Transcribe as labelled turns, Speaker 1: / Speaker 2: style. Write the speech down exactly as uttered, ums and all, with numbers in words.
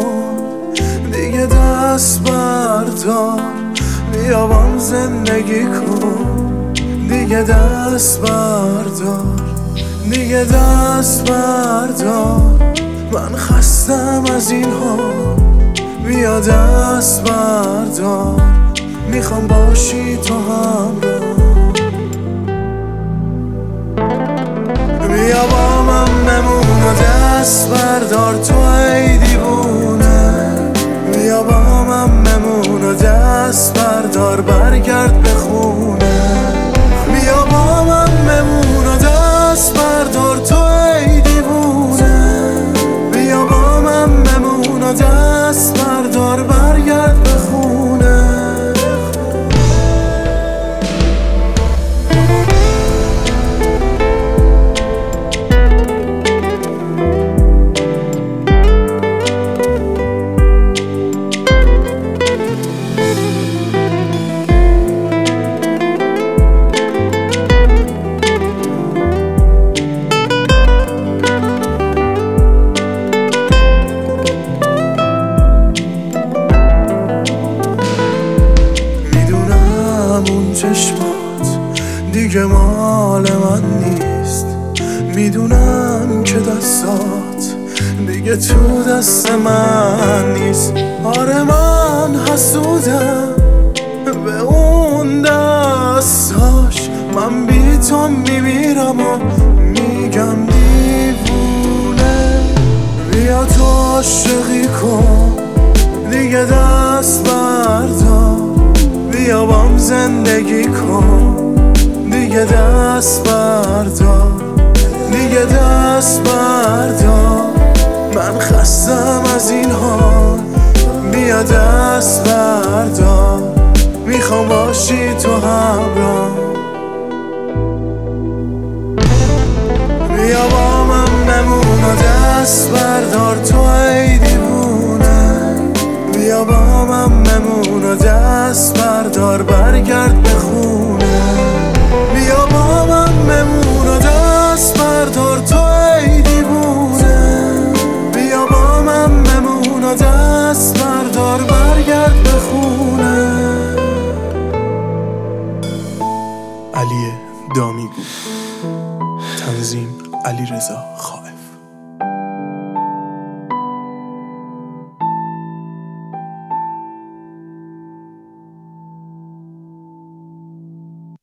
Speaker 1: کن، دیگه دست بردار بیا بام زندگی کن، دیگه دست بردار، دیگه دست بردار. من خستم از این حال، بیا دست بردار، میخوام باشی تو همراه. بیا با من بمون و دست بردار تو ای دیوونه، بیا با من بمون و دست بردار برگرد به خونه. بیا با من بمون و دست بردار تو ای دیوونه، بیا با من بمون و دست بردار برگرد به خونه. اون چشمات دیگه مال من نیست، میدونم که دستات دیگه تو دست من نیست. آره من حسودم به اون دستاش، من بی تو میمیرم و میگم دیوونه. بیا تو عاشقی کن، دیگه دست بردار، بیا بام زندگی کن، دیگه دست بردار، دیگه دست بردار. من خستم از این حال، بیا دست بردار، میخوام باشی تو همراه. بیا با من بمون و دست بردار تو ای دیوونه، بیا با من بمون و دست بردار برگرد به خونه. بیا با من بمون و دست بردار تو ای دیوونه، بیا با من بمون و دست بردار برگرد به خونه.
Speaker 2: علی دامیگو، تنظیم علیرضا خان.